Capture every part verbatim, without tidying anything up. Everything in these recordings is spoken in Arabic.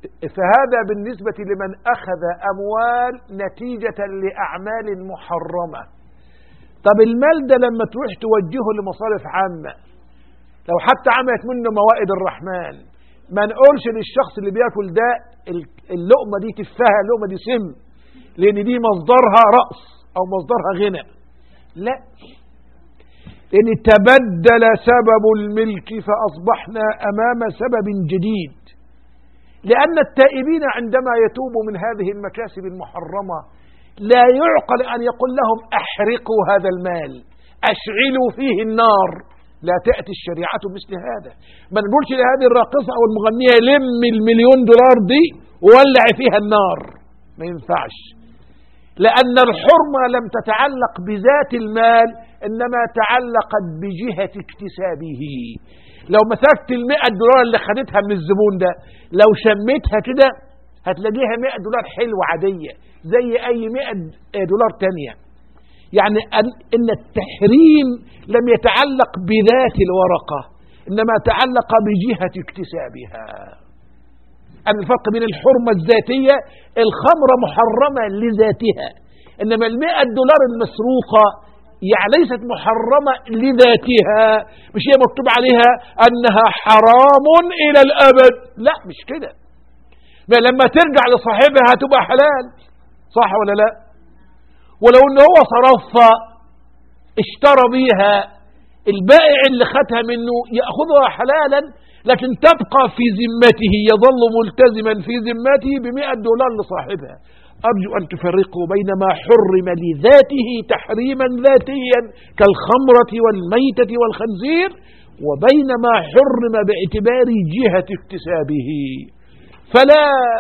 فهذا بالنسبة لمن أخذ أموال نتيجة لأعمال محرمة. طب المال ده لما تروح توجهه لمصارف عامة، لو حتى عملت منه موائد الرحمن، ما نقولش للشخص اللي بياكل ده اللقمة دي تفاهة، اللقمة دي سم، لأن دي مصدرها رأس أو مصدرها غنى. لا، لأن تبدل سبب الملك فأصبحنا أمام سبب جديد. لأن التائبين عندما يتوبوا من هذه المكاسب المحرمة لا يعقل أن يقول لهم أحرقوا هذا المال، أشعلوا فيه النار. لا تأتي الشريعة مثل هذا. ما نقولش لهذه الراقصة أو المغنية لم المليون دولار دي وولع فيها النار، ما ينفعش. لأن الحرمة لم تتعلق بذات المال، إنما تعلقت بجهة اكتسابه. لو مسكت المئة دولار اللي خدتها من الزبون ده، لو شميتها كده هتلاقيها مئة دولار حلوة عادية زي أي مئة دولار تانية. يعني أن التحريم لم يتعلق بذات الورقة، إنما تعلق بجهة اكتسابها. أن الفرق بين الحرمة الذاتية، الخمرة محرمة لذاتها، إنما المئة دولار المسروقة يعني ليست محرمة لذاتها، مش هي مكتوب عليها أنها حرام إلى الأبد، لا مش كده. ما لما ترجع لصاحبها هتبقى حلال، صح ولا لا؟ ولو أنه هو صرفها اشترى بيها، البائع اللي خدها منه يأخذها حلالا، لكن تبقى في ذمته، يظل ملتزما في ذمته بمئة دولار لصاحبها. أرجو أن تفرقوا بين ما حرم لذاته تحريما ذاتيا كالخمرة والميتة والخنزير، وبين ما حرم باعتبار جهة اكتسابه. فلا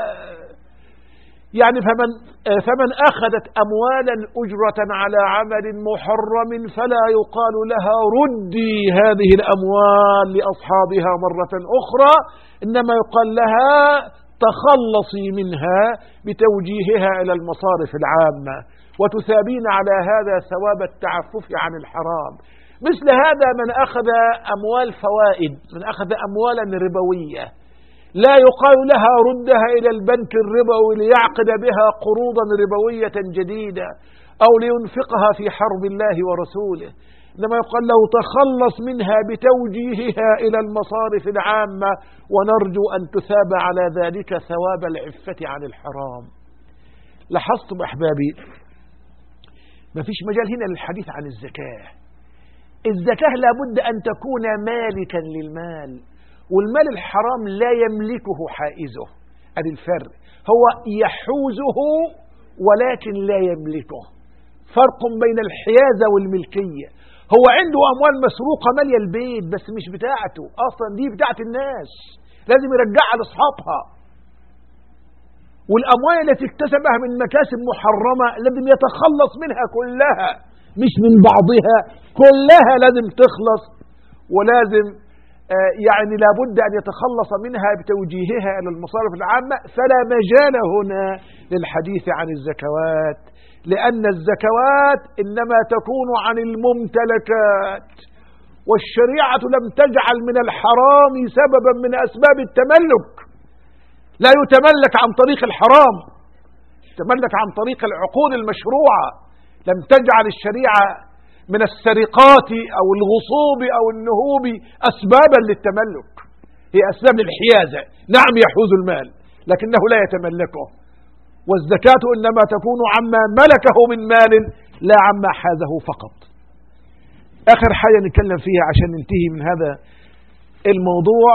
يعني فمن, فمن أخذت أموالا أجرة على عمل محرم فلا يقال لها ردي هذه الأموال لأصحابها مرة أخرى، إنما يقال لها تخلصي منها بتوجيهها إلى المصارف العامة، وتثابين على هذا ثواب التعفف عن الحرام. مثل هذا من أخذ أموال فوائد، من أخذ أموالا ربوية، لا يقال لها ردها إلى البنك الربوي ليعقد بها قروضا ربوية جديدة أو لينفقها في حرب الله ورسوله، إنما يقال له تخلص منها بتوجيهها إلى المصارف العامة، ونرجو أن تثاب على ذلك ثواب العفة عن الحرام. لاحظتم أحبابي ما فيش مجال هنا للحديث عن الزكاة. الزكاة لابد أن تكون مالكا للمال، والمال الحرام لا يملكه حائزه. هذا الفرق، هو يحوزه ولكن لا يملكه. فرق بين الحيازة والملكية. هو عنده أموال مسروقة مالية البيت بس مش بتاعته أصلا، دي بتاعت الناس، لازم يرجعها لأصحابها. والأموال التي اكتسبها من مكاسب محرمة لازم يتخلص منها كلها، مش من بعضها، كلها لازم تخلص، ولازم آه يعني لابد أن يتخلص منها بتوجيهها إلى المصارف العامة. فلا مجال هنا للحديث عن الزكوات، لأن الزكوات إنما تكون عن الممتلكات، والشريعة لم تجعل من الحرام سببا من أسباب التملك. لا يتملك عن طريق الحرام، يتملك عن طريق العقود المشروعة. لم تجعل الشريعة من السرقات أو الغصوب أو النهوب أسبابا للتملك، هي أسباب للحيازة. نعم يحوز المال لكنه لا يتملكه، والزكاة إنما تكون عما ملكه من مال لا عما حازه فقط. آخر حاجة نتكلم فيها عشان ننتهي من هذا الموضوع،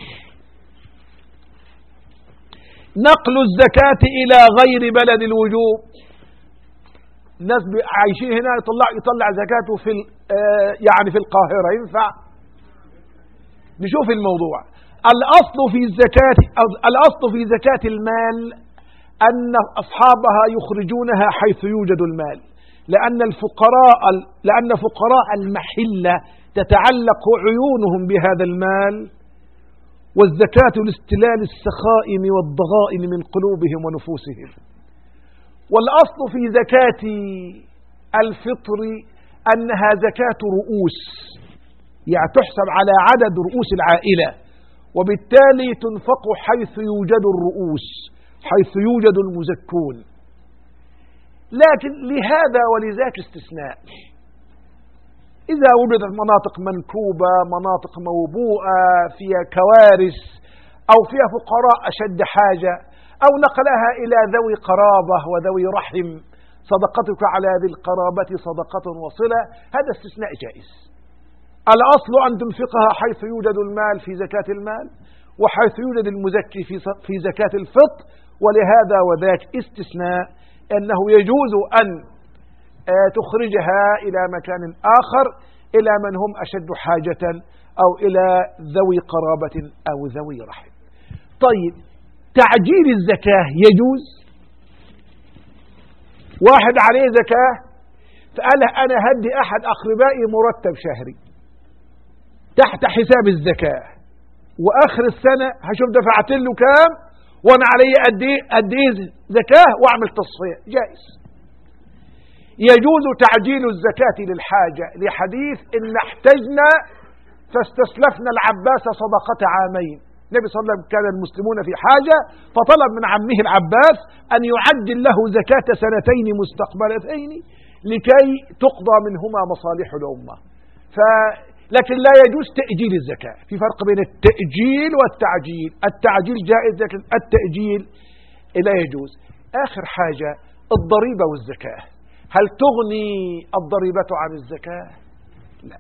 نقل الزكاة إلى غير بلد الوجوب. الناس عايشين هنا يطلع يطلع زكاته في يعني في القاهرة، ينفع؟ نشوف الموضوع. الأصل في الزكاة الأصل في زكاة المال أن أصحابها يخرجونها حيث يوجد المال، لأن الفقراء لأن فقراء المحلة تتعلق عيونهم بهذا المال، والزكاة لاستلال السخائم والضغائن من قلوبهم ونفوسهم. والأصل في زكاة الفطر أنها زكاة رؤوس، يعني تحسب على عدد رؤوس العائلة، وبالتالي تنفق حيث يوجد الرؤوس، حيث يوجد المزكون. لكن لهذا ولذاك استثناء، إذا وجدت مناطق منكوبة، مناطق موبوءة فيها كوارث أو فيها فقراء أشد حاجة، أو نقلها إلى ذوي قرابة وذوي رحم، صدقتك على ذي القرابة صدقة وصلة، هذا استثناء جائز. الأصل أن تنفقها حيث يوجد المال في زكاة المال، وحيث يوجد المزكي في زكاة الفطر، ولهذا وذاك استثناء أنه يجوز أن تخرجها إلى مكان آخر، إلى من هم أشد حاجة أو إلى ذوي قرابة أو ذوي رحم. طيب، تعجيل الزكاة يجوز؟ واحد عليه زكاة فقال أنا هدي أحد أقربائي مرتب شهري تحت حساب الزكاة، وآخر السنة هشوف دفعت له كام وأنا علي قد إيه قد إيه زكاة وأعمل تصفية، جائز. يجوز تعجيل الزكاة للحاجة، لحديث إن احتجنا فاستسلفنا العباس صدقة عامين. النبي صلى الله عليه وسلم كان المسلمون في حاجة فطلب من عمه العباس أن يعجل له زكاة سنتين مستقبلتين لكي تقضى منهما مصالح الأمة. ف لكن لا يجوز تأجيل الزكاة، في فرق بين التأجيل والتعجيل. التعجيل جائز لكن التأجيل لا يجوز. آخر حاجة الضريبة والزكاة، هل تغني الضريبة عن الزكاة؟ لا.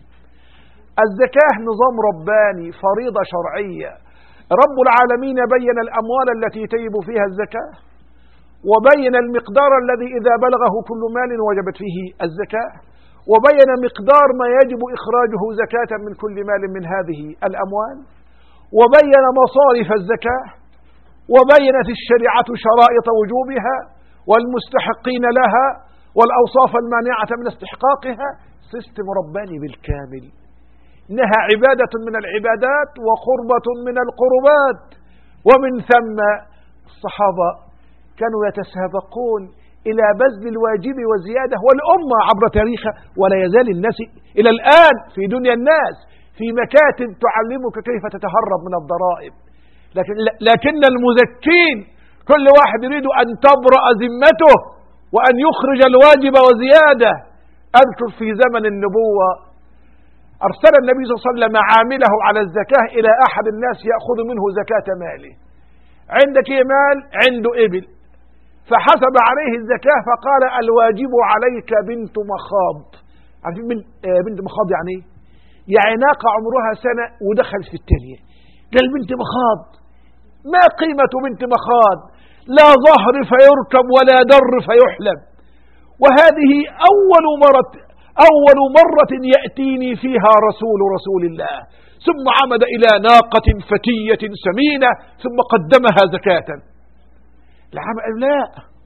الزكاة نظام رباني، فريضة شرعية. رب العالمين بين الأموال التي تجب فيها الزكاة، وبين المقدار الذي إذا بلغه كل مال وجبت فيه الزكاة، وبين مقدار ما يجب إخراجه زكاة من كل مال من هذه الأموال، وبين مصارف الزكاة، وبينت الشريعة شرائط وجوبها والمستحقين لها والأوصاف المانعة من استحقاقها. سيستم رباني بالكامل، إنها عبادة من العبادات وقربة من القربات. ومن ثم الصحابة كانوا يتسابقون إلى بذل الواجب وزيادة، والأمة عبر تاريخها ولا يزال الناس إلى الآن في دنيا الناس في مكاتب تعلمك كيف تتهرب من الضرائب. لكن, لكن المزكين كل واحد يريد أن تبرأ ذمته وأن يخرج الواجب وزيادة. أذكر في زمن النبوة أرسل النبي صلى الله عليه وسلم عامله على الزكاة إلى أحد الناس يأخذ منه زكاة ماله. عندك مال، عنده إبل، فحسب عليه الزكاة فقال الواجب عليك بنت مخاض. عارفين بنت مخاض يعني ايه؟ يعني ناقة عمرها سنة ودخلت في التانية. قال بنت مخاض، ما قيمة بنت مخاض؟ لا ظهر فيركب ولا در فيحلب. وهذه أول مرة أول مرة يأتيني فيها رسول رسول الله. ثم عمد إلى ناقة فتية سمينة ثم قدمها زكاة. العام قال لا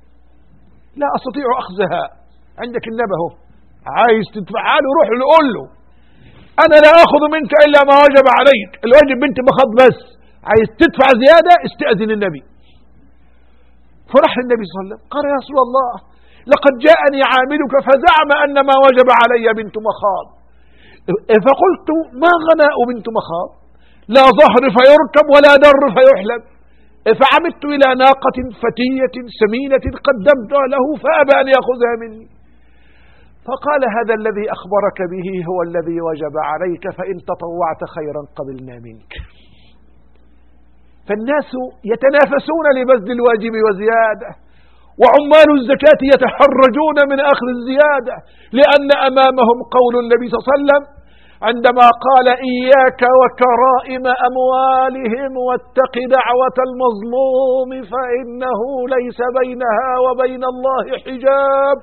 لا أستطيع أخذها. عندك النبه عايز تدفعها له، روح له قول له أنا لا أخذ منك إلا ما وجب عليك، الواجب بنت مخاض بس، عايز تدفع زيادة استأذن النبي. فرح النبي صلى الله عليه وسلم قال يا رسول الله لقد جاءني عاملك فزعم أن ما وجب علي بنت مخاض. فقلت ما غناء بنت مخاض؟ لا ظهر فيركب ولا در فيحلب. فعمدت إلى ناقة فتية سمينة قدمتها له فأبى أن يأخذها مني. فقال هذا الذي أخبرك به هو الذي وجب عليك، فإن تطوعت خيرا قبلنا منك. فالناس يتنافسون لبذل الواجب وزيادة، وعمال الزكاة يتحرجون من أخذ الزيادة، لأن أمامهم قول النبي صلى الله عليه وسلم عندما قال إياك وكرائم أموالهم واتق دعوة المظلوم فإنه ليس بينها وبين الله حجاب.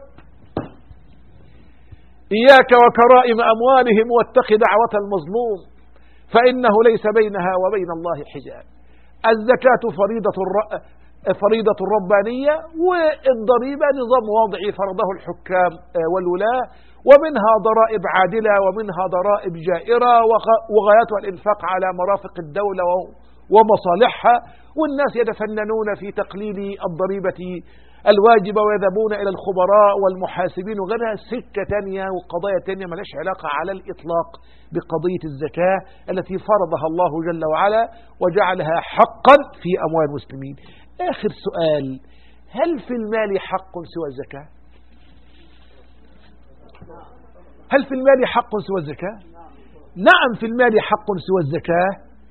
إياك وكرائم أموالهم واتق دعوة المظلوم فإنه ليس بينها وبين الله حجاب. الزكاة فريضة فريضة ربانية، والضريبة نظام وضعي فرضه الحكام والولاة، ومنها ضرائب عادلة ومنها ضرائب جائرة، وغايتها الإنفاق على مرافق الدولة ومصالحها، والناس يتفننون في تقليل الضريبة الواجبة ويذهبون إلى الخبراء والمحاسبين وغيرها، سكة تانية وقضايا تانية ملاش علاقة على الإطلاق بقضية الزكاة التي فرضها الله جل وعلا وجعلها حقا في أموال المسلمين. آخر سؤال: هل في المال حق سوى الزكاة؟ هل في المال حق سوى الزكاة؟ نعم، في المال حق سوى الزكاة.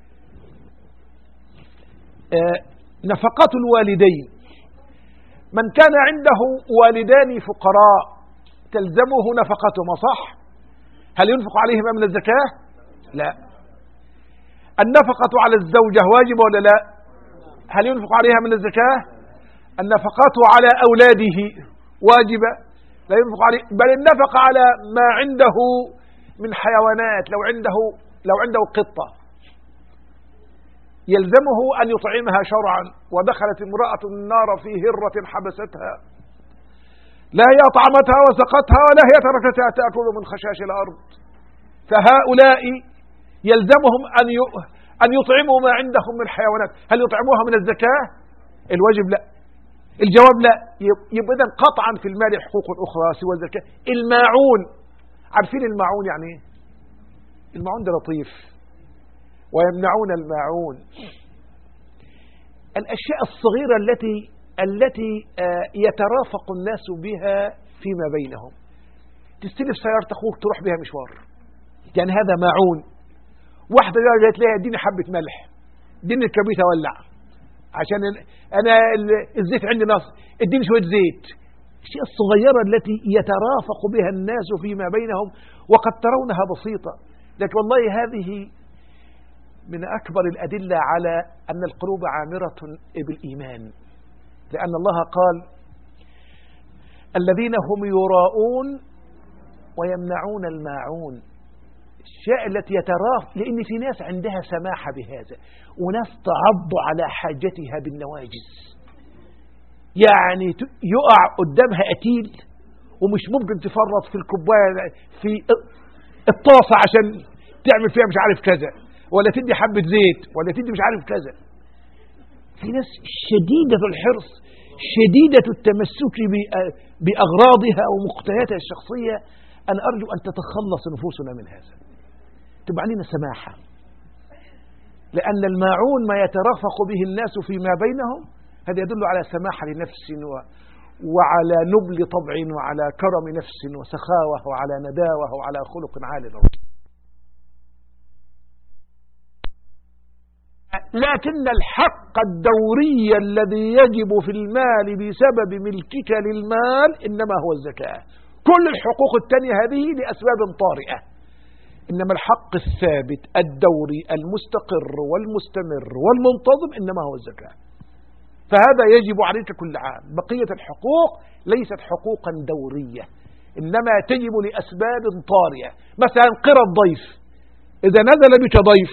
آه نفقات الوالدين، من كان عنده والدان فقراء تلزمه نفقتهما، صح؟ هل ينفق عليهما من الزكاة؟ لا. النفقة على الزوجة واجبة ولا لا؟ هل ينفق عليها من الزكاة؟ النفقات على أولاده واجبة، لا ينفق عليه، بل النفقة على ما عنده من حيوانات، لو عنده لو عنده قطة يلزمه أن يطعمها شرعا، ودخلت امرأة النار في هرة حبستها، لا هي أطعمتها وسقتها ولا هي تركتها تأكل من خشاش الأرض، فهؤلاء يلزمهم أن أن يطعموا ما عندهم من حيوانات. هل يطعموها من الزكاة؟ الواجب لا، الجواب لا. يبقى إذن قطعا في المال حقوق أخرى سوى الزكاة. الماعون، عارفين الماعون يعني ايه؟ الماعون ده لطيف، ويمنعون الماعون، الأشياء الصغيرة التي التي يترافق الناس بها فيما بينهم. تستلف سيارة أخوك تروح بها مشوار، يعني هذا ماعون. واحدة جاءت لها اديني حبة ملح، اديني الكبريت أولع عشان أنا الزيت عندي نص، اديني شوية زيت. الأشياء الصغيرة التي يترافق بها الناس فيما بينهم وقد ترونها بسيطة، لكن والله هذه من أكبر الأدلة على أن القلوب عامرة بالإيمان، لأن الله قال: الذين هم يراءون ويمنعون الماعون. الشيء التي يترافق، لأن في ناس عندها سماحة بهذا، وناس تعض على حاجتها بالنواجز، يعني يقع قدامها قتيل ومش ممكن تفرط في الكوباية في الطاسة عشان تعمل فيها مش عارف كذا، ولا تدي حبة زيت، ولا تدي مش عارف كذا. في ناس شديدة الحرص، شديدة التمسك بأغراضها ومقتنياتها الشخصية. أنا أرجو أن تتخلص نفوسنا من هذا، تبقى علينا سماحة، لأن الماعون ما يترافق به الناس فيما بينهم، هذا يدل على سماحة لنفس وعلى نبل طبع وعلى كرم نفس وسخاوة وعلى نداوة وعلى خلق عال. لكن الحق الدوري الذي يجب في المال بسبب ملكك للمال إنما هو الزكاة. كل الحقوق التانية هذه لأسباب طارئة، إنما الحق الثابت الدوري المستقر والمستمر والمنتظم إنما هو الزكاة. فهذا يجب عليك كل عام. بقية الحقوق ليست حقوقا دورية، إنما تجب لأسباب طارئة. مثلا قرى الضيف، إذا نزل بك ضيف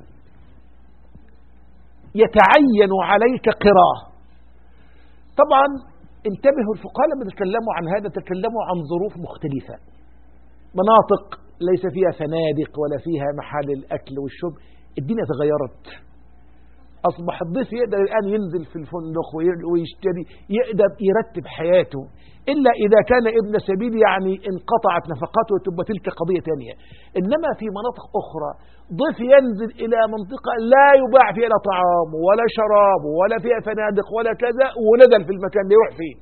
يتعين عليك قراه. طبعا انتبهوا، الفقهاء لما تكلموا عن هذا تكلموا عن ظروف مختلفة، مناطق ليس فيها فنادق ولا فيها محال الأكل والشرب، الدنيا تغيرت، أصبح الضيف يقدر الآن ينزل في الفندق ويشتري، يقدر يرتب حياته، إلا إذا كان ابن سبيل يعني انقطعت نفقاته تبقى تلك قضية تانية. إنما في مناطق أخرى ضيف ينزل إلى منطقة لا يباع فيها لا طعام ولا شراب ولا فيها فنادق ولا كذا، ونزل في المكان ده يروح فيه،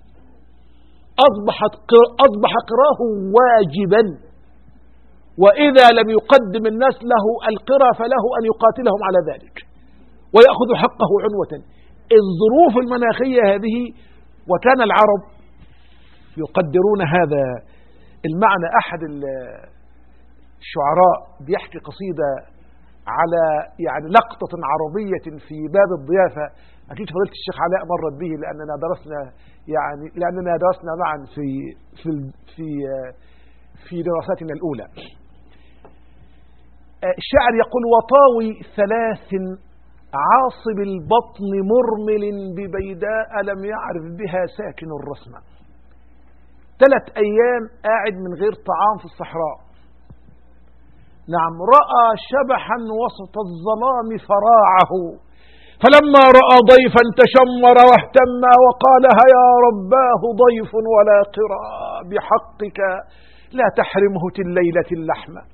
أصبحت أصبح قراه واجبا، وإذا لم يقدم الناس له القرى فله أن يقاتلهم على ذلك ويأخذ حقه عنوة. الظروف المناخية هذه، وكان العرب يقدرون هذا المعنى. أحد الشعراء بيحكي قصيدة على يعني لقطة عربية في باب الضيافة، أكيد فضيلة الشيخ علاء مرت به لأننا درسنا يعني لأننا درسنا معا في في في في دراساتنا الأولى. الشاعر يقول: وطاوي ثلاث عاصب البطن مرمل ببيداء لم يعرف بها ساكن الرسمة. ثلاث أيام قاعد من غير طعام في الصحراء. نعم، رأى شبحا وسط الظلام فراعه، فلما رأى ضيفا تشمر واهتم وقال هيا رباه ضيف ولا قرى بحقك لا تحرمه الليلة اللحمة.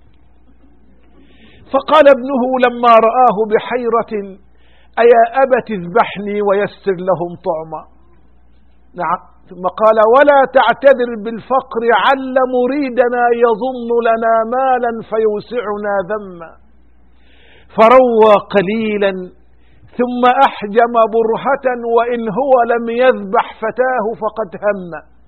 فقال ابنه لما رآه بحيرة أيا أبت اذبحني ويسر لهم طعما. نعم. ثم قال ولا تعتذر بالفقر عل مريدنا يظن لنا مالا فيوسعنا ذما. فروى قليلا ثم أحجم برهة وإن هو لم يذبح فتاه فقد هم.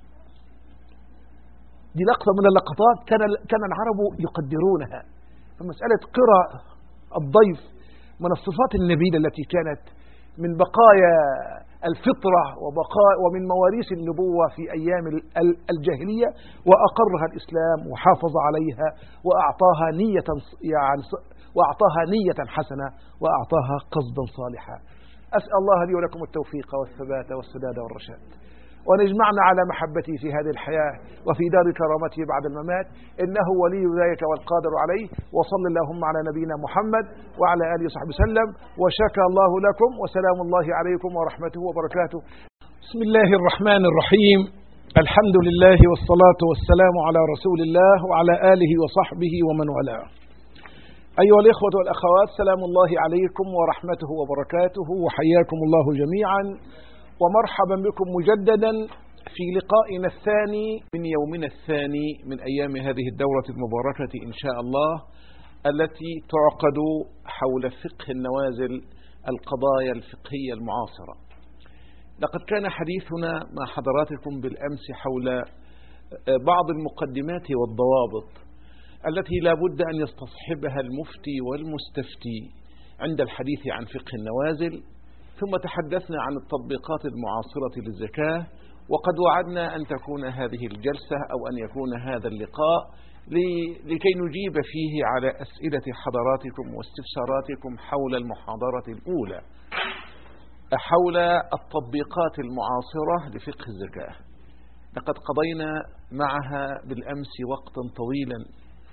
دي لقطة من اللقطات كان كان العرب يقدرونها. فمسألة قرى الضيف من الصفات النبيلة التي كانت من بقايا الفطرة وبقاء ومن مواريث النبوة في أيام الجاهلية، وأقرها الإسلام وحافظ عليها وأعطاها نية يعني وأعطاها نية حسنة وأعطاها قصدا صالحا. أسأل الله لي ولكم التوفيق والثبات والسداد والرشاد، وأن يجمعنا على محبته في هذه الحياة وفي دار كرامته بعد الممات، إنه ولي ذلك والقادر عليه. وصل اللهم على نبينا محمد وعلى آله وصحبه وسلم، وشكى الله لكم، وسلام الله عليكم ورحمته وبركاته. بسم الله الرحمن الرحيم. الحمد لله والصلاة والسلام على رسول الله وعلى آله وصحبه ومن والاه. أيها الإخوة والأخوات، سلام الله عليكم ورحمته وبركاته، وحياكم الله جميعا، ومرحبا بكم مجددا في لقائنا الثاني من يومنا الثاني من أيام هذه الدورة المباركة إن شاء الله، التي تعقد حول فقه النوازل، القضايا الفقهية المعاصرة. لقد كان حديثنا مع حضراتكم بالأمس حول بعض المقدمات والضوابط التي لا بد أن يستصحبها المفتي والمستفتي عند الحديث عن فقه النوازل. ثم تحدثنا عن التطبيقات المعاصرة للزكاة، وقد وعدنا أن تكون هذه الجلسة أو أن يكون هذا اللقاء لكي نجيب فيه على أسئلة حضراتكم واستفساراتكم حول المحاضرة الأولى حول التطبيقات المعاصرة لفقه الزكاة. لقد قضينا معها بالأمس وقتا طويلا،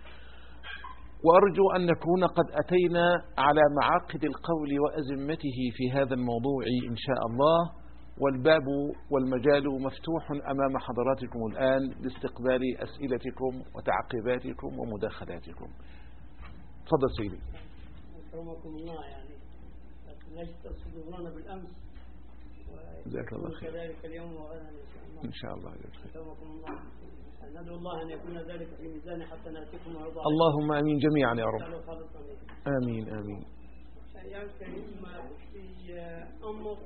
وأرجو أن نكون قد أتينا على معاقد القول وأزمته في هذا الموضوع إن شاء الله، والباب والمجال مفتوح أمام حضراتكم الآن لاستقبال أسئلتكم وتعقيباتكم ومداخلاتكم. تفضل سيدي. أكرمكم الله. يعني ليش تصدقون بالأمس جزاك الله خير كذلك اليوم وغدا إن شاء الله. أكرمكم الله. ندعو الله أن يكون ذلك في ميزان حسناتكم ويرضى. اللهم آمين جميعا يا رب. آمين آمين. يا كريم، في أمر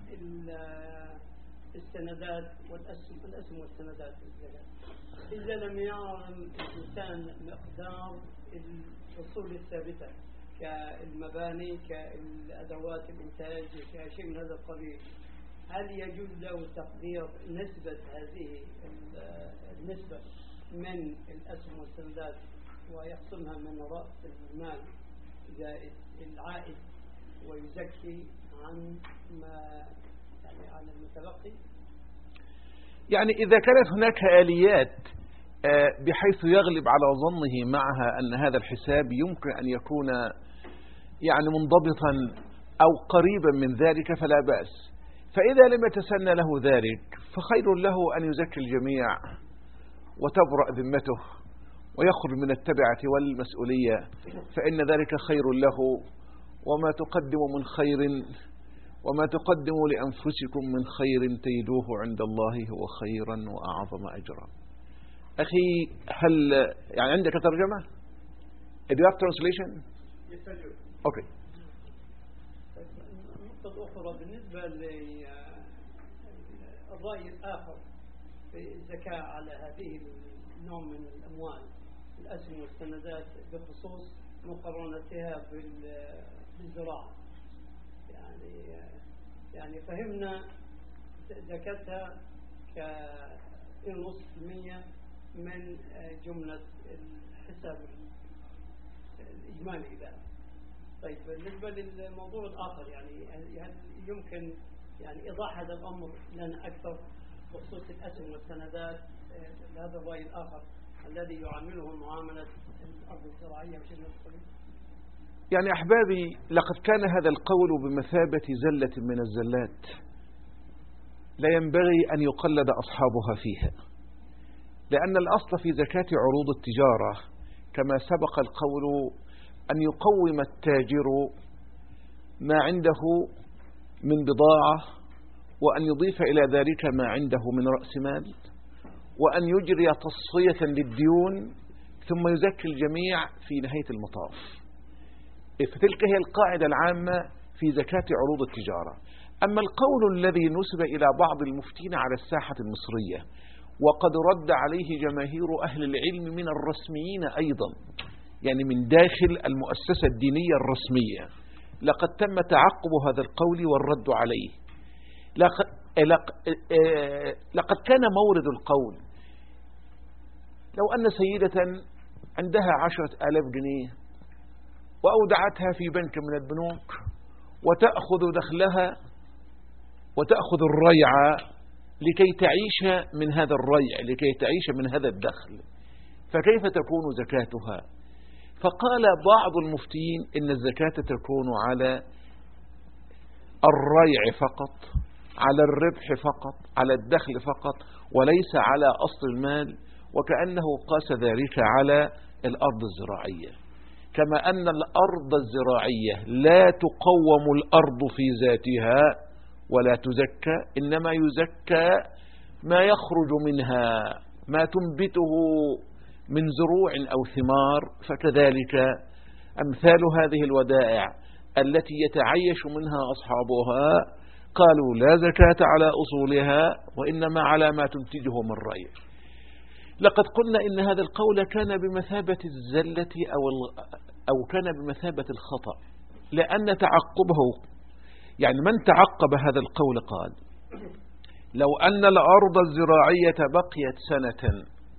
السندات والأسهم الأسهم والسندات الزكاة، إذا لم يعلم الإنسان مقدار الأصول الثابتة كالمباني كالأدوات الإنتاج كشيء من هذا القبيل، هل يجوز له تقدير نسبة هذه النسبة من الأسهم والسندات ويقسمها من رأس المال زائد العائد ويزكي عن ما يعني عن المتبقي؟ يعني إذا كانت هناك آليات بحيث يغلب على ظنه معها أن هذا الحساب يمكن أن يكون يعني منضبطا أو قريبا من ذلك فلا بأس. فإذا لم يتسنى له ذلك فخير له أن يزكي الجميع وتبرأ ذمته ويخرج من التبعة والمسؤولية، فإن ذلك خير له. وما تقدموا من خير وما تقدموا لأنفسكم من خير تجدوه عند الله هو خيرا وأعظم أجرا. أخي، هل يعني عندك ترجمة؟ Do you have translation? Yes, I do. Okay. النقطة الأخرى بالنسبة للرأي الآخر في الزكاة على هذه النوع من الأموال الأسهم والسندات بخصوص مقارنتها بالزراعة، يعني يعني فهمنا زكاتها كنص المية من جملة الحساب الإجمالي ذا. طيب بالنسبة للموضوع الآخر، يعني هل يمكن يعني إيضاح هذا الأمر لنا أكثر بخصوص الأسهم والسندات لهذا الرأي الآخر الذي يعاملهم معاملة الأرض الزراعية بشكل مختلف؟ يعني أحبابي، لقد كان هذا القول بمثابة زلة من الزلات لا ينبغي أن يقلد أصحابها فيها، لأن الأصل في زكاة عروض التجارة كما سبق القول أن يقوم التاجر ما عنده من بضاعة، وأن يضيف إلى ذلك ما عنده من رأس مال، وأن يجري تصفية للديون، ثم يزكي الجميع في نهاية المطاف. فتلك هي القاعدة العامة في زكاة عروض التجارة. أما القول الذي نسب إلى بعض المفتين على الساحة المصرية، وقد رد عليه جماهير أهل العلم من الرسميين أيضا، يعني من داخل المؤسسة الدينية الرسمية، لقد تم تعقب هذا القول والرد عليه. لقد, لقد كان مورد القول لو أن سيدة عندها عشرة آلاف جنيه وأودعتها في بنك من البنوك، وتأخذ دخلها وتأخذ الريع لكي تعيش من هذا الريع، لكي تعيش من هذا الدخل، فكيف تكون زكاتها؟ فقال بعض المفتين إن الزكاة تكون على الريع فقط، على الربح فقط، على الدخل فقط، وليس على أصل المال، وكأنه قاس ذلك على الأرض الزراعية، كما أن الأرض الزراعية لا تقوم الأرض في ذاتها ولا تزكى، إنما يزكى ما يخرج منها، ما تنبته من زروع أو ثمار. فكذلك أمثال هذه الودائع التي يتعيش منها أصحابها قالوا لا زكاة على أصولها، وإنما على ما تنتجه من ريع. لقد قلنا إن هذا القول كان بمثابة الزلة أو أو كان بمثابة الخطأ، لأن تعقبه، يعني من تعقب هذا القول قال لو أن الأرض الزراعية بقيت سنة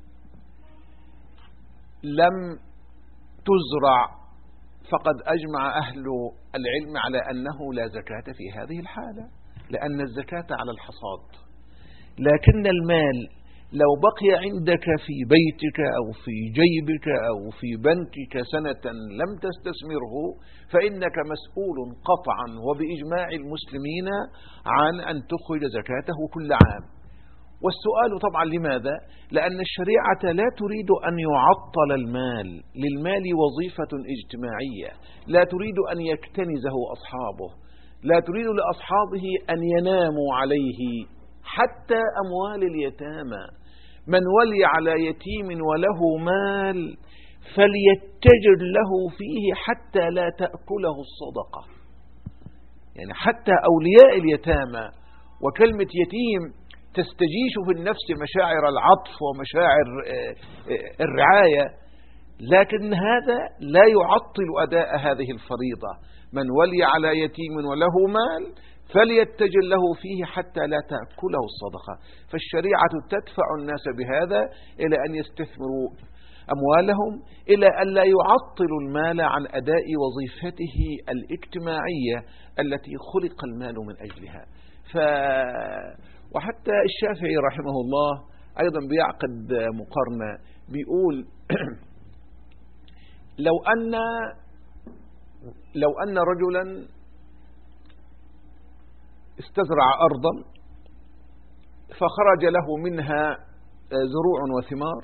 لم تزرع، فقد أجمع أهل العلم على أنه لا زكاة في هذه الحالة، لأن الزكاة على الحصاد. لكن المال لو بقي عندك في بيتك أو في جيبك أو في بنكك سنة لم تستثمره، فإنك مسؤول قطعا وبإجماع المسلمين عن أن تخرج زكاته كل عام. والسؤال طبعا لماذا؟ لأن الشريعة لا تريد أن يعطل المال، للمال وظيفة اجتماعية، لا تريد أن يكتنزه أصحابه، لا تريد لأصحابه أن يناموا عليه. حتى أموال اليتامى، من ولي على يتيم وله مال فليتجر له فيه حتى لا تأكله الصدقة. يعني حتى أولياء اليتامى، وكلمة يتيم تستجيش في النفس مشاعر العطف ومشاعر الرعاية، لكن هذا لا يعطل أداء هذه الفريضة. من ولي على يتيم وله مال فليتجر له فيه حتى لا تأكله الصدقة. فالشريعة تدفع الناس بهذا إلى أن يستثمروا أموالهم، إلى أن لا يعطلوا المال عن أداء وظيفته الاجتماعية التي خلق المال من أجلها. ف... وحتى الشافعي رحمه الله أيضا بيعقد مقارنة، بيقول لو أن لو أن رجلا استزرع أرضا فخرج له منها زروع وثمار،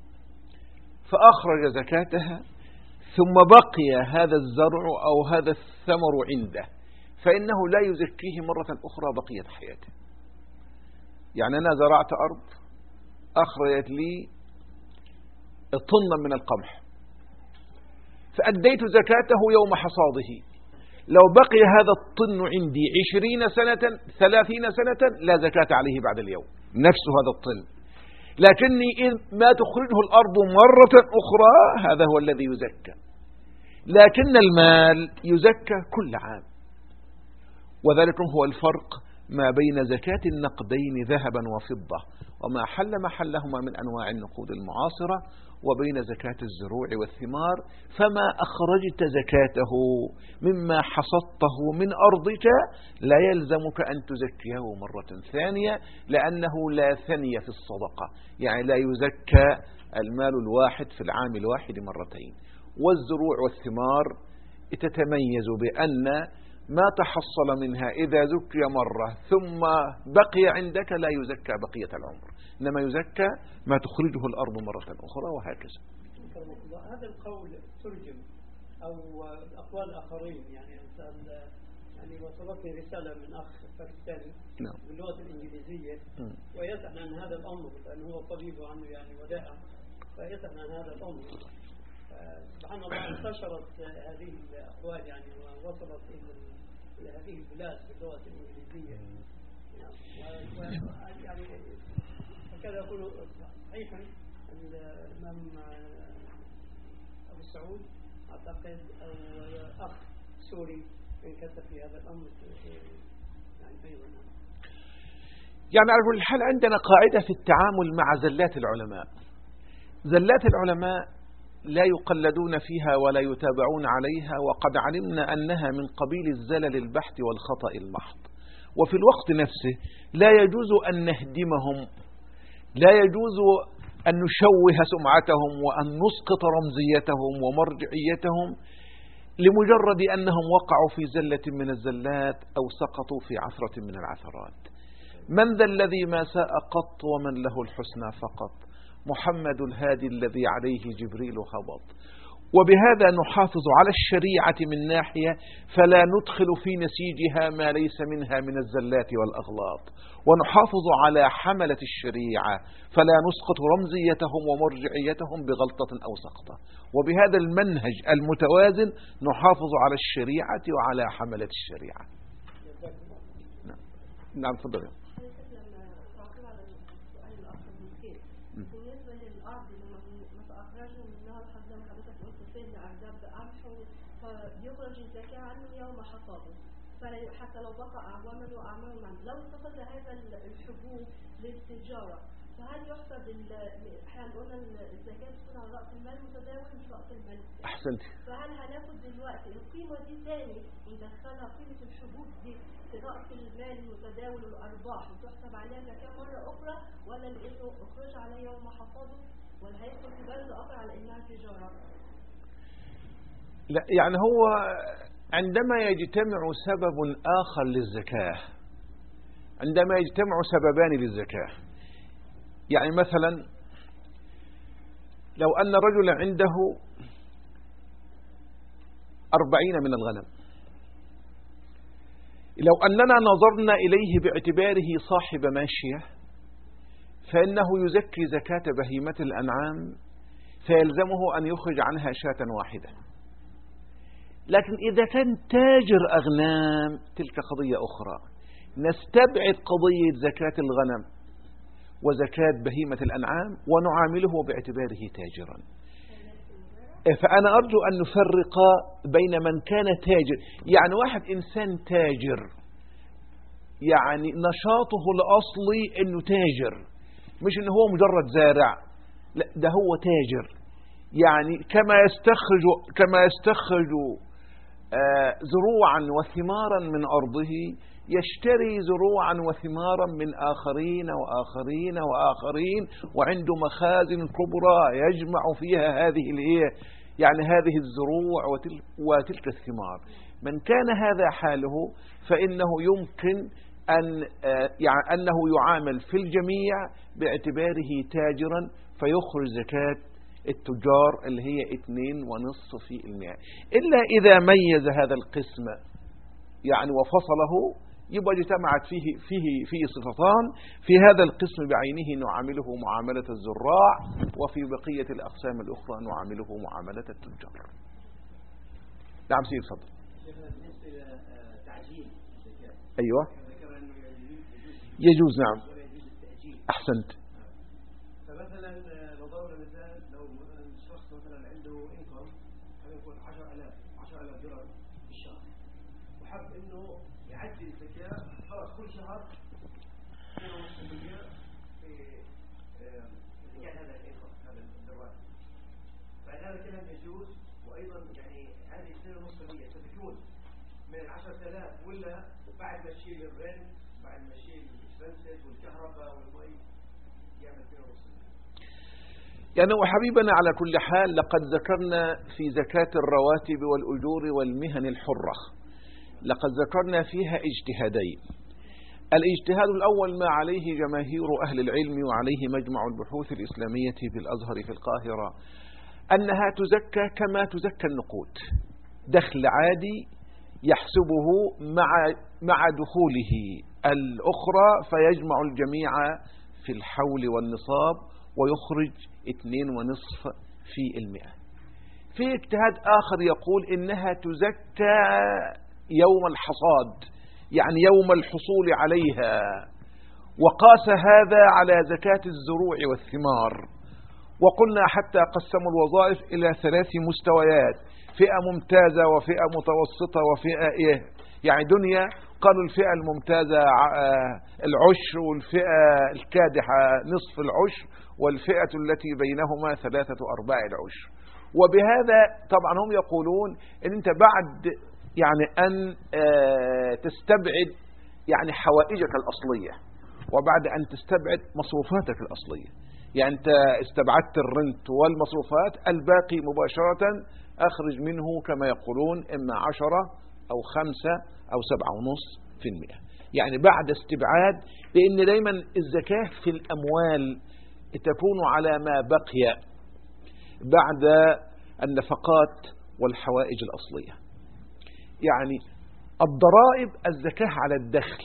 فأخرج زكاتها، ثم بقي هذا الزرع أو هذا الثمر عنده، فإنه لا يزكيه مرة أخرى بقية حياته. يعني أنا زرعت أرض أخرجت لي طنا من القمح، فأديت زكاته يوم حصاده، لو بقي هذا الطن عندي عشرين سنة ثلاثين سنة لا زكاة عليه بعد اليوم، نفس هذا الطن. لكني إذ ما تخرجه الأرض مرة أخرى هذا هو الذي يزكى. لكن المال يزكى كل عام، وذلك هو الفرق ما بين زكاة النقدين ذهبا وفضة وما حل محلهما من أنواع النقود المعاصرة، وبين زكاة الزروع والثمار. فما أخرجت زكاته مما حصدته من أرضك لا يلزمك أن تزكيه مرة ثانية، لأنه لا ثني في الصدقة، يعني لا يزكى المال الواحد في العام الواحد مرتين. والزروع والثمار تتميز بأن ما تحصل منها إذا زكي مرة ثم بقي عندك لا يزكى بقية العمر، إنما يزكى ما تخرجه الأرض مرة أخرى، وهكذا. هذا القول ترجم أو أقوال آخرين، يعني يعني وصلتني رسالة من أخ باكستاني نعم. باللغة الإنجليزية م. ويسأل عن هذا الأمر لأنه هو طبيب وعنده يعني ودائع، فيسأل عن هذا الأمر. سبحان الله انتشرت هذه الأقوال يعني ووصلت إلى هذه البلاد باللغة الإنجليزية، يعني, يعني فكذا يقول صحيحا الإمام أبو سعود أعتقد أو أخ سوري كتب في هذا الأمر يعني أيضا. يعني على كل حال عندنا قاعدة في التعامل مع زلات العلماء. زلات العلماء لا يقلدون فيها ولا يتابعون عليها، وقد علمنا أنها من قبيل الزلل البحت والخطأ المحض، وفي الوقت نفسه لا يجوز أن نهدمهم، لا يجوز أن نشوه سمعتهم وأن نسقط رمزيتهم ومرجعيتهم لمجرد أنهم وقعوا في زلة من الزلات أو سقطوا في عثرة من العثرات. من ذا الذي ما ساء قط ومن له الحسنى فقط، محمد الهادي الذي عليه جبريل هبط. وبهذا نحافظ على الشريعة من ناحية، فلا ندخل في نسيجها ما ليس منها من الزلات والأغلاط، ونحافظ على حملة الشريعة فلا نسقط رمزيتهم ومرجعيتهم بغلطة أو سقطة. وبهذا المنهج المتوازن نحافظ على الشريعة وعلى حملة الشريعة. نعم نعم تفضل. حتى لو بقى أعواما وأعمال معا، لو اتخذ هذا الحبوب للتجارة فهل يحسب احنا قلنا الزكاة تكون على رأس المال المتداول مش رأس المال؟ أحسنت. فهل هناخد دلوقتي القيمة دي تاني ندخلها قيمة الحبوب دي في رأس المال المتداول والأرباح وتحسب عليها زكاة مرة أخرى، ولا لأنه أخرج عليه يوم حصاده، ولا هيدخل في بند آخر على إنها تجارة؟ لا يعني هو عندما يجتمع سبب آخر للزكاة، عندما يجتمع سببان للزكاة، يعني مثلا لو أن رجل عنده أربعين من الغنم، لو أننا نظرنا إليه باعتباره صاحب ماشية فإنه يزكي زكاة بهيمة الأنعام فيلزمه أن يخرج عنها شاة واحدة. لكن إذا كان تاجر أغنام تلك قضية أخرى، نستبعد قضية زكاة الغنم وزكاة بهيمة الأنعام ونعامله باعتباره تاجرا. فأنا أرجو أن نفرق بين من كان تاجر، يعني واحد إنسان تاجر يعني نشاطه الأصلي أنه تاجر، مش أنه هو مجرد زارع، لا ده هو تاجر، يعني كما يستخرج كما يستخرج آه زروعا وثمارا من أرضه يشتري زروعا وثمارا من آخرين وآخرين وآخرين، وعنده مخازن كبرى يجمع فيها هذه الايه يعني هذه الزروع وتلك, وتلك الثمار. من كان هذا حاله فإنه يمكن أن آه يعني أنه يعامل في الجميع باعتباره تاجرا فيخرج زكاة التجار اللي هي اثنين ونصف في المئة، إلا إذا ميز هذا القسم يعني وفصله يبقى اجتمعت فيه فيه فيه صفتان، في هذا القسم بعينه نعامله معاملة الزراع، وفي بقية الأقسام الأخرى نعامله معاملة التجار. نعم سيد تفضل. بالنسبة لتعجيل الزكاة. أيوة يجوز. نعم أحسنت. فمثلا لو ضربنا مثال، لو مثلا شخص مثلا عنده انكم خلينا نقول عشرة آلاف عشرة آلاف دولار في الشهر، وحب انه يعجل الزكاة، خلاص كل شهر اثنين ونصف بالمئة في زكاة هذا الانكم هذا الراتب، فهذا الكلام يجوز. وايضا يعني هذه اثنين ونصف بالمئة ستكون من العشرة آلاف ولا بعد ما تشيل الرنت بعد ما تشيل الاسبنسز والكهرباء والمي يعمل اثنين ونصف؟ يعني وحبيبنا على كل حال لقد ذكرنا في زكاة الرواتب والأجور والمهن الحرة لقد ذكرنا فيها اجتهادين. الاجتهاد الأول ما عليه جماهير أهل العلم وعليه مجمع البحوث الإسلامية بالأزهر في القاهرة أنها تزكى كما تزكى النقود، دخل عادي يحسبه مع مع دخوله الأخرى فيجمع الجميع في الحول والنصاب ويخرج اثنين ونصف في المئة. في اجتهاد آخر يقول إنها تزكى يوم الحصاد، يعني يوم الحصول عليها، وقاس هذا على زكاة الزروع والثمار. وقلنا حتى قسموا الوظائف إلى ثلاث مستويات، فئة ممتازة وفئة متوسطة وفئة إيه يعني دنيا. قالوا الفئة الممتازة العشر، والفئة الكادحة نصف العشر، والفئة التي بينهما ثلاثة أرباع العشر. وبهذا طبعا هم يقولون إن أنت بعد يعني أن تستبعد يعني حوائجك الأصلية، وبعد أن تستبعد مصروفاتك الأصلية، يعني أنت استبعدت الرنت والمصروفات، الباقي مباشرة أخرج منه كما يقولون إما عشرة أو خمسة أو سبعة ونص في المئة، يعني بعد استبعاد. لأن دايما الزكاة في الأموال تكون على ما بقي بعد النفقات والحوائج الأصلية. يعني الضرائب الزكاة على الدخل،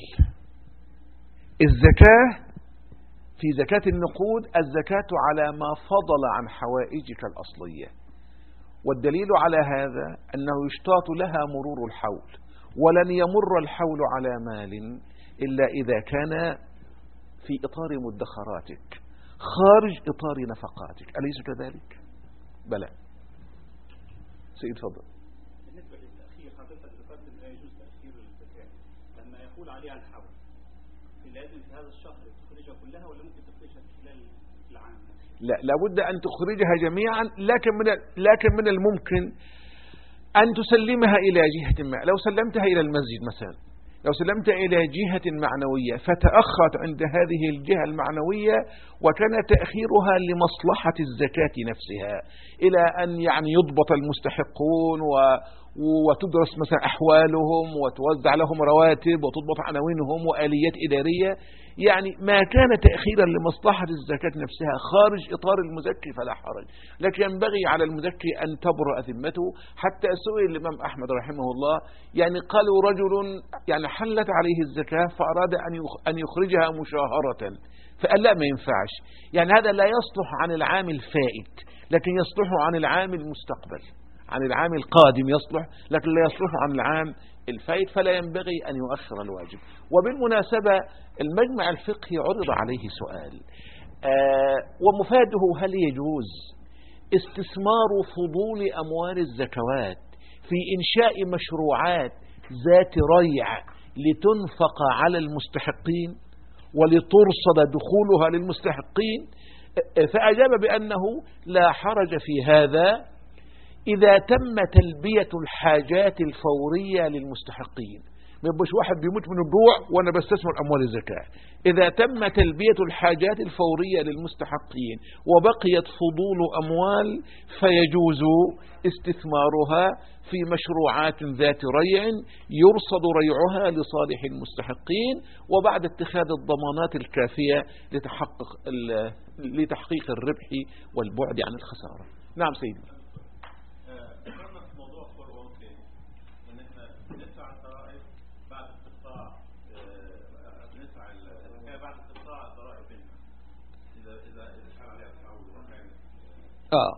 الزكاة في زكاة النقود الزكاة على ما فضل عن حوائجك الأصلية. والدليل على هذا أنه يشتاط لها مرور الحول، ولن يمر الحول على مال إلا إذا كان في إطار مدخراتك خارج إطار نفقاتك، أليس كذلك؟ بلى. سيد فضل. بالنسبة للتأخير حضرتك ذكرت أن لا يجوز تأخير الزكاة لما يقول عليها الحول، لازم في هذا الشهر تخرجها كلها ولا ممكن تخرجها خلال العام؟ لا، لابد أن تخرجها جميعا، لكن من لكن من الممكن أن تسلمها إلى جهة ما. لو سلمتها إلى المسجد مثلا، لو سلمت إلى جهة معنوية فتأخرت عند هذه الجهة المعنوية وكان تأخيرها لمصلحة الزكاة نفسها إلى أن يعني يضبط المستحقون و وتدرس مثلا أحوالهم وتوزع لهم رواتب وتضبط عناوينهم وآليات إدارية، يعني ما كان تأخيرا لمصلحة الزكاة نفسها خارج إطار المزكي فلا حرج. لكن ينبغي على المزكي أن تبرأ ذمته. حتى سئل الإمام أحمد رحمه الله، يعني قالوا رجل يعني حلت عليه الزكاة فأراد أن يخرجها مشاهرة، فقال لا ما ينفعش، يعني هذا لا يصلح عن العام الفائت لكن يصلح عن العام المستقبل، عن العام القادم يصلح لكن لا يصلح عن العام الفائت، فلا ينبغي أن يؤخر الواجب. وبالمناسبة المجمع الفقهي عرض عليه سؤال آه ومفاده: هل يجوز استثمار فضول أموال الزكوات في إنشاء مشروعات ذات ريع لتنفق على المستحقين ولترصد دخولها للمستحقين؟ فأجاب بأنه لا حرج في هذا إذا تم تلبية الحاجات الفورية للمستحقين. ما يبقاش واحد بيموت من الجوع وأنا بستثمر أموال الزكاة. إذا تم تلبية الحاجات الفورية للمستحقين وبقيت فضول أموال فيجوز استثمارها في مشروعات ذات ريع يرصد ريعها لصالح المستحقين، وبعد اتخاذ الضمانات الكافية لتحقق لتحقيق الربح والبعد عن الخسارة. نعم سيدي. آه.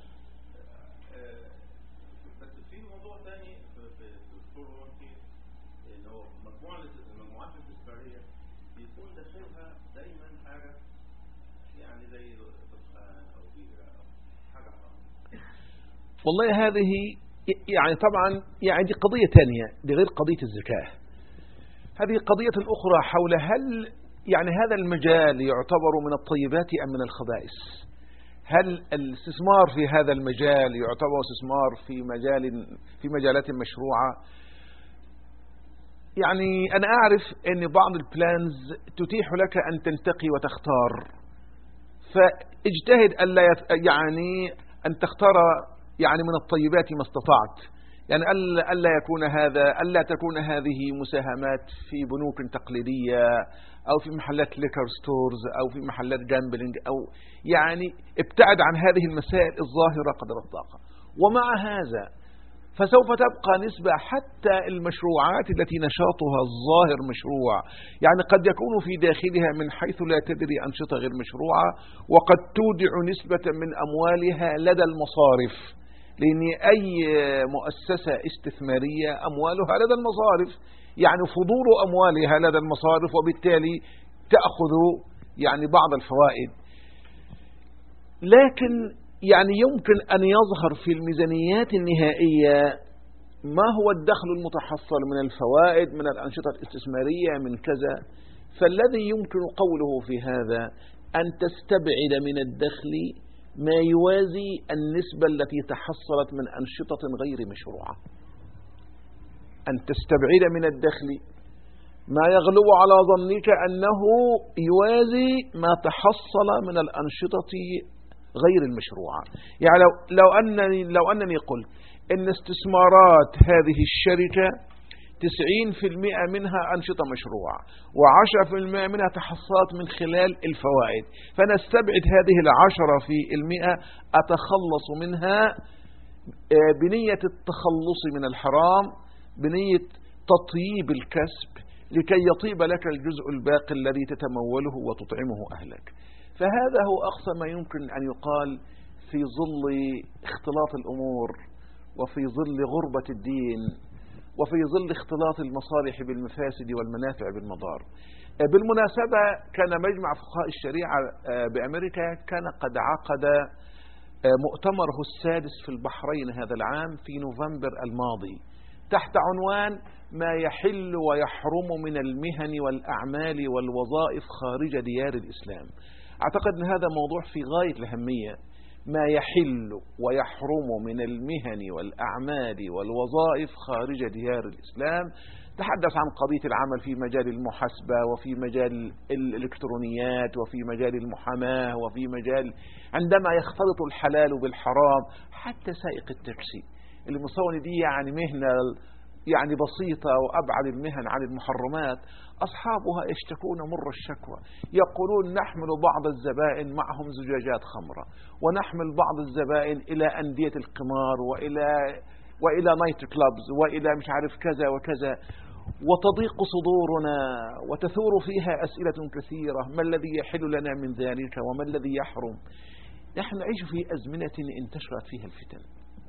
بس في موضوع ثاني في الدكتور وانتي انه مجموعه المجموعات الاستثماريه بيكون داخلها دايما حاجه يعني زي دخان او بيره او حاجه حرام. والله هذه يعني طبعا يعني دي قضيه ثانيه، دي غير قضيه الزكاه. هذه قضيه اخرى حول هل يعني هذا المجال يعتبر من الطيبات ام من الخبائث؟ هل الاستثمار في هذا المجال يعتبر استثمار في مجال في مجالات مشروعة؟ يعني أنا أعرف أن بعض البلانز تتيح لك أن تنتقي وتختار فاجتهد ألا يت... يعني أن تختار يعني من الطيبات ما استطعت، يعني ألا, ألا يكون هذا ألا تكون هذه مساهمات في بنوك تقليدية أو في محلات ليكر ستورز أو في محلات جامبلينج، أو يعني ابتعد عن هذه المسائل الظاهرة قدر الطاقة. ومع هذا فسوف تبقى نسبة حتى المشروعات التي نشاطها الظاهر مشروع، يعني قد يكون في داخلها من حيث لا تدري أنشطة غير مشروعة، وقد تودع نسبة من أموالها لدى المصارف، لأن أي مؤسسة استثمارية أموالها لدى المصارف، يعني فضول أموالها لدى المصارف، وبالتالي تأخذ يعني بعض الفوائد. لكن يعني يمكن أن يظهر في الميزانيات النهائية ما هو الدخل المتحصل من الفوائد من الأنشطة الاستثمارية من كذا. فالذي يمكن قوله في هذا أن تستبعد من الدخل ما يوازي النسبة التي تحصلت من أنشطة غير مشروعة، أن تستبعد من الدخل ما يغلب على ظنك أنه يوازي ما تحصل من الأنشطة غير المشروعة. يعني لو, لو, أنني, لو أنني قلت إن استثمارات هذه الشركة تسعين في المئة منها أنشطة مشروعة وعشرة في المئة منها تحصلت من خلال الفوائد، فنستبعد هذه العشرة في المئة أتخلص منها بنية التخلص من الحرام، بنية تطيب الكسب لكي يطيب لك الجزء الباقي الذي تتموله وتطعمه أهلك. فهذا هو أقصى ما يمكن أن يقال في ظل اختلاط الأمور، وفي ظل غربة الدين، وفي ظل اختلاط المصالح بالمفاسد والمنافع بالمضار. بالمناسبة كان مجمع فقهاء الشريعة بأمريكا كان قد عقد مؤتمره السادس في البحرين هذا العام في نوفمبر الماضي تحت عنوان ما يحل ويحرم من المهن والأعمال والوظائف خارج ديار الإسلام. أعتقد أن هذا موضوع في غاية الأهمية، ما يحل ويحرم من المهن والأعمال والوظائف خارج ديار الإسلام. تحدث عن قضية العمل في مجال المحاسبة وفي مجال الإلكترونيات وفي مجال المحاماة وفي مجال عندما يختلط الحلال بالحرام، حتى سائق التاكسي المصون دي يعني مهنة يعني بسيطة وأبعد المهن عن المحرمات، أصحابها يشتكون مر الشكوى، يقولون نحمل بعض الزبائن معهم زجاجات خمرة، ونحمل بعض الزبائن إلى أندية القمار وإلى وإلى نايت كلابز وإلى مش عارف كذا وكذا، وتضيق صدورنا وتثور فيها أسئلة كثيرة، ما الذي يحل لنا من ذلك وما الذي يحرم؟ نحن نعيش في أزمنة انتشرت فيها الفتن،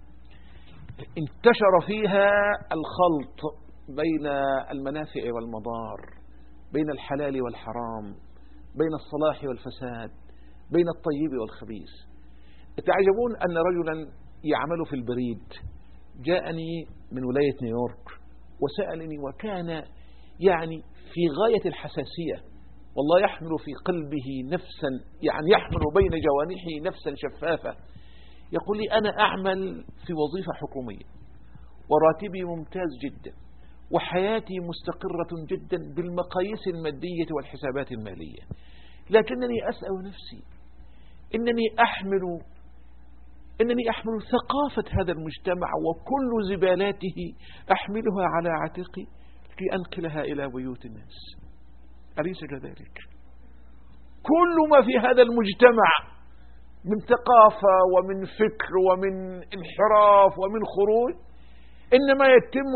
انتشر فيها الخلط بين المنافع والمضار، بين الحلال والحرام، بين الصلاح والفساد، بين الطيب والخبيث. تعجبون أن رجلا يعمل في البريد جاءني من ولاية نيويورك وسألني، وكان يعني في غاية الحساسية، والله يحمل في قلبه نفسا، يعني يحمل بين جوانحه نفسا شفافة. يقول لي أنا أعمل في وظيفة حكومية وراتبي ممتاز جدا وحياتي مستقرة جدا بالمقاييس المادية والحسابات المالية، لكنني أسأل نفسي إنني أحمل إنني أحمل ثقافة هذا المجتمع وكل زبالاته أحملها على عاتقي لكي أنقلها إلى بيوت الناس، أليس كذلك؟ كل ما في هذا المجتمع من ثقافة ومن فكر ومن انحراف ومن خروج إنما يتم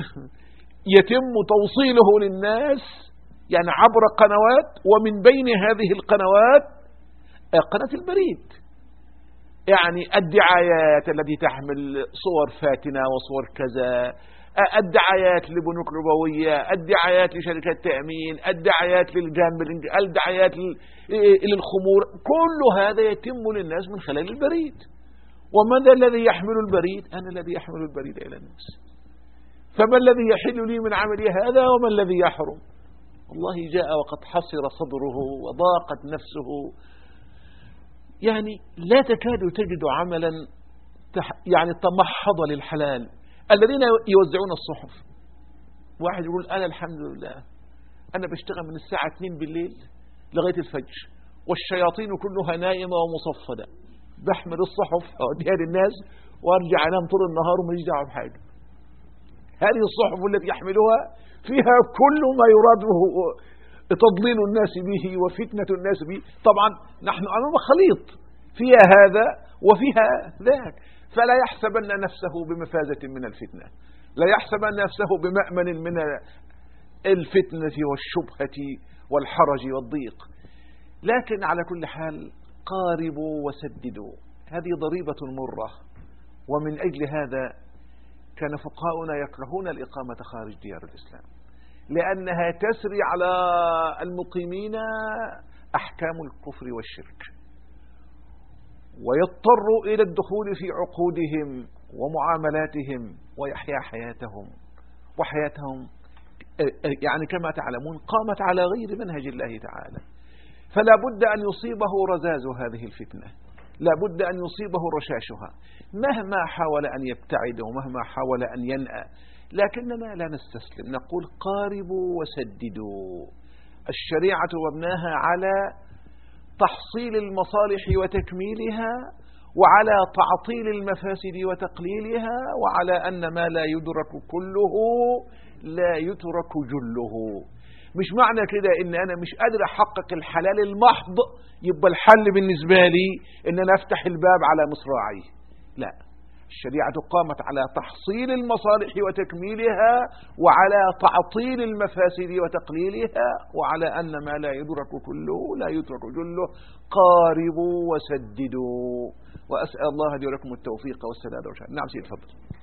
يتم توصيله للناس يعني عبر قنوات، ومن بين هذه القنوات قناة البريد، يعني الدعايات التي تحمل صور فاتنة وصور كذا، الدعايات لبنوك ربوية، الدعايات لشركات تأمين، الدعايات للجامبلينج، الدعايات للخمور، كل هذا يتم للناس من خلال البريد. وماذا الذي يحمل البريد؟ أنا الذي يحمل البريد إلى الناس. فما الذي يحل لي من عملي هذا وما الذي يحرم؟ والله جاء وقد حصر صدره وضاقت نفسه، يعني لا تكاد تجد عملا يعني تمحض للحلال. الذين يوزعون الصحف، واحد يقول أنا الحمد لله أنا بشتغل من الساعة اثنين بالليل لغاية الفجر والشياطين كلها نائمة ومصفدة، بحمل الصحف أوديها للناس وأرجع أنام طول النهار وماليش دعوة بحاجة. هذه الصحف التي يحملها فيها كل ما يراد تضليل الناس به وفتنة الناس به. طبعا نحن أمام خليط فيها هذا وفيها ذاك، فلا يحسبن نفسه بمفازة من الفتنة، لا يحسبن نفسه بمأمن من الفتنة والشبهة والحرج والضيق. لكن على كل حال قاربوا وسددوا، هذه ضريبة مرة، ومن أجل هذا كان فقهاؤنا يكرهون الإقامة خارج ديار الإسلام، لأنها تسري على المقيمين أحكام الكفر والشرك، ويضطروا إلى الدخول في عقودهم ومعاملاتهم ويحيا حياتهم، وحياتهم يعني كما تعلمون قامت على غير منهج الله تعالى. فلا بد أن يصيبه رزاز هذه الفتنة، لا بد أن يصيبه رشاشها، مهما حاول أن يبتعد ومهما حاول أن ينأى. لكننا لا نستسلم، نقول قاربوا وسددوا. الشريعة وابناها على تحصيل المصالح وتكميلها، وعلى تعطيل المفاسد وتقليلها، وعلى أن ما لا يدرك كله لا يترك جله. مش معنى كده إن أنا مش قادر أحقق الحلال المحض يبقى الحل بالنسبة لي إن أنا أفتح الباب على مصراعي. لا، الشريعة قامت على تحصيل المصالح وتكميلها، وعلى تعطيل المفاسد وتقليلها، وعلى أن ما لا يدرك كله لا يترك جله. قاربوا وسددوا، وأسأل الله لي ولكم التوفيق والسداد والشهادة. نعم سيد، تفضل.